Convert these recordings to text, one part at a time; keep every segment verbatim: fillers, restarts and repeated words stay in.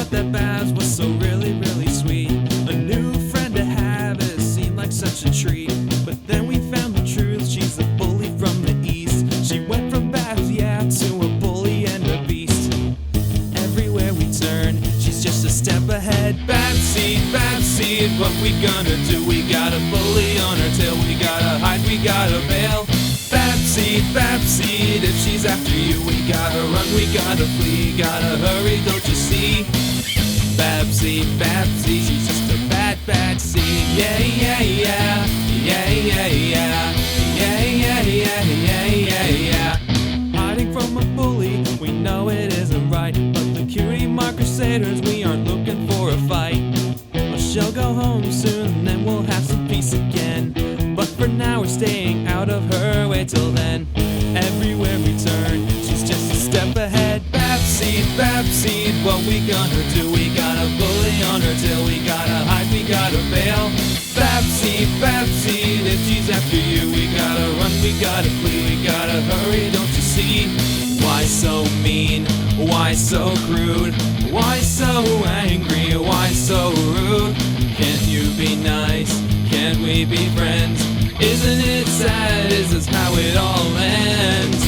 thought that Babs was so really, really sweet. A new friend to have, it seemed like such a treat. But then we found the truth, she's a bully from the east. She went from Babs, yeah, to a bully and a beast. Everywhere we turn, she's just a step ahead. Babseed, Babseed, what we gonna do? We got a bully on her tail, we gotta hide, we gotta bail. Babseed, Babseed, if she's after you, we gotta run, we gotta flee, gotta hurry, don't you see? Babseed, Babseed, she's just a bad, bad seed. Yeah, yeah, yeah, yeah, yeah, yeah, yeah, yeah, yeah, yeah, yeah, yeah. Hiding from a bully, we know it isn't right, but the cutie mark crusaders, we aren't looking for a fight. Well, she'll go home soon, and then we'll have some peace again. But for now we're staying out of her way till then. Everywhere we turn, she's just a step ahead. Babseed, Babseed, what we gonna do? We got a bully on her tail, we gotta hide, we gotta bail. Babseed, Babseed, if she's after you, we gotta run, we gotta flee, we gotta hurry, don't you see? Why so mean? Why so crude? Why so angry? Why so rude? Can't you be nice? Can't we be friends? Isn't it sad? Is this how it all ends?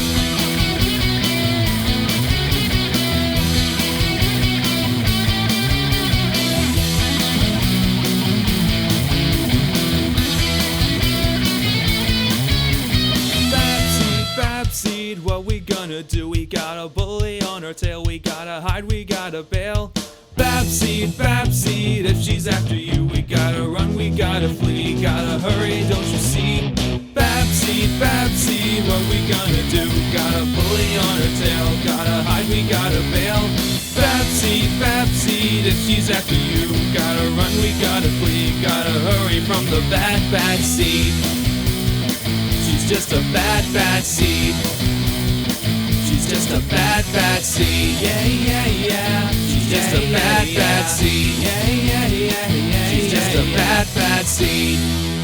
Babseed, Babseed, what we gonna do? We got a bully on our tail, we gotta hide, we gotta bail. Babseed, Babseed, if she's after you, we gotta run, we gotta flee, gotta hurry, don't you see? Babseed, Babseed, what we gonna do? Got a bully on her tail, gotta hide, we gotta bail. Babseed, Babseed, if she's after you, gotta run, we gotta flee, gotta hurry from the bad, bad seed. She's just a bad, bad seed. She's just a bad, bad seed. Yeah, yeah, yeah. She's just a bad, bad seed. Yeah, yeah, yeah, yeah. She's just a bad, bad seed.